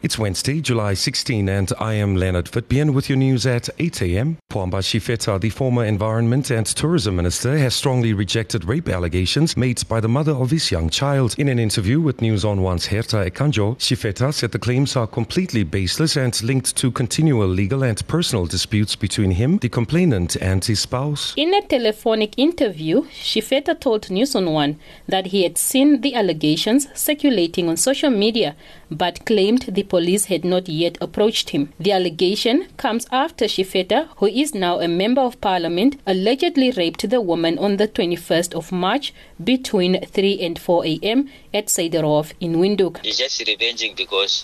It's Wednesday, July 16, and I am Leonard Vitbien with your news at 8 a.m. Pwamba Shifeta, the former Environment and Tourism Minister, has strongly rejected rape allegations made by the mother of his young child. In an interview with News on One's Herta Ekanjo, Shifeta said the claims are completely baseless and linked to continual legal and personal disputes between him, the complainant, and his spouse. In a telephonic interview, Shifeta told News on One that he had seen the allegations circulating on social media, but claimed the police had not yet approached him. The allegation comes after Shifeta, who is now a member of parliament, allegedly raped the woman on the 21st of March between 3 and 4 a.m. at Saidarov in Windhoek. It's just revenging because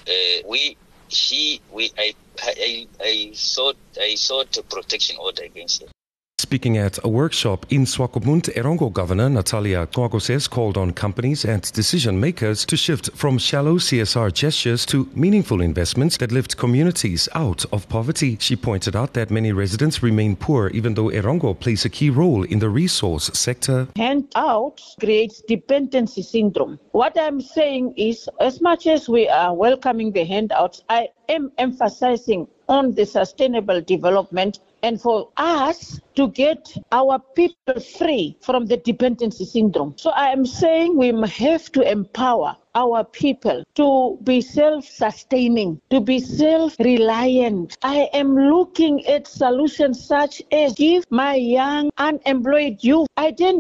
I sought a protection order against him. Speaking at a workshop in Swakopmund, Erongo Governor Natalia Kgwagose called on companies and decision makers to shift from shallow CSR gestures to meaningful investments that lift communities out of poverty. She pointed out that many residents remain poor even though Erongo plays a key role in the resource sector. Handouts creates dependency syndrome. What I'm saying is, as much as we are welcoming the handouts, I am emphasizing on the sustainable development and for us to get our people free from the dependency syndrome. So I am saying we have to empower our people to be self-sustaining, to be self-reliant. I am looking at solutions such as give my young unemployed youth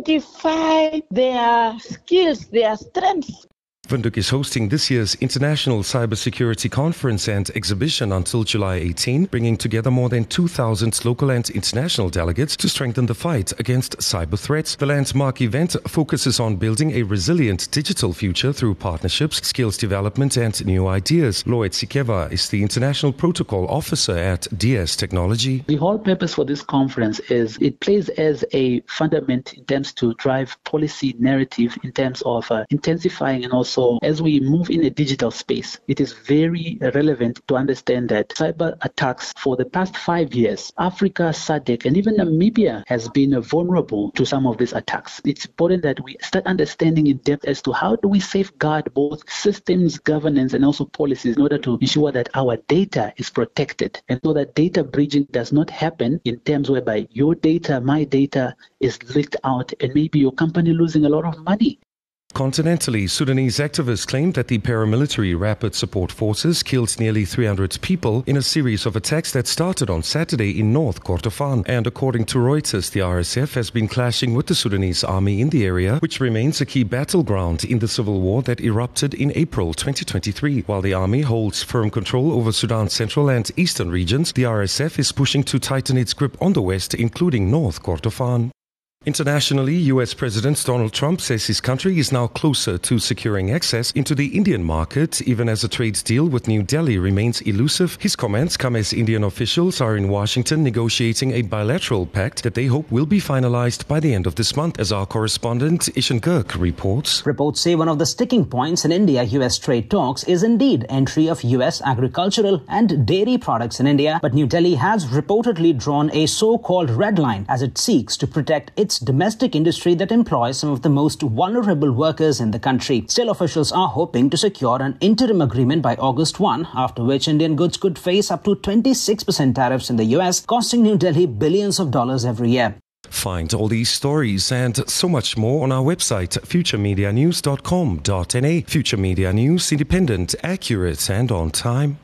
identify their skills, their strengths. Windhoek is hosting this year's International Cybersecurity Conference and Exhibition until July 18, bringing together more than 2,000 local and international delegates to strengthen the fight against cyber threats. The landmark event focuses on building a resilient digital future through partnerships, skills development and new ideas. Lloyd Sikeva is the International Protocol Officer at DS Technology. The whole purpose for this conference is it plays as a fundament in terms to drive policy narrative in terms of intensifying and also as we move in a digital space, it is very relevant to understand that cyber attacks for the past 5 years, Africa, SADC, and even Namibia has been vulnerable to some of these attacks. It's important that we start understanding in depth as to how do we safeguard both systems, governance, and also policies in order to ensure that our data is protected and so that data breaching does not happen in terms whereby your data, my data is leaked out and maybe your company losing a lot of money. Continentally, Sudanese activists claimed that the paramilitary Rapid Support Forces killed nearly 300 people in a series of attacks that started on Saturday in North Kordofan. And according to Reuters, the RSF has been clashing with the Sudanese army in the area, which remains a key battleground in the civil war that erupted in April 2023. While the army holds firm control over Sudan's central and eastern regions, the RSF is pushing to tighten its grip on the west, including North Kordofan. Internationally, U.S. President Donald Trump says his country is now closer to securing access into the Indian market, even as a trade deal with New Delhi remains elusive. His comments come as Indian officials are in Washington negotiating a bilateral pact that they hope will be finalized by the end of this month, as our correspondent Ishan Girk reports. Reports say one of the sticking points in India-U.S. trade talks is indeed entry of U.S. agricultural and dairy products in India, but New Delhi has reportedly drawn a so-called red line as it seeks to protect its domestic industry that employs some of the most vulnerable workers in the country. Still, officials are hoping to secure an interim agreement by August 1, after which Indian goods could face up to 26% tariffs in the US, costing New Delhi billions of dollars every year. Find all these stories and so much more on our website, futuremedianews.com.na. Future Media News, independent, accurate and on time.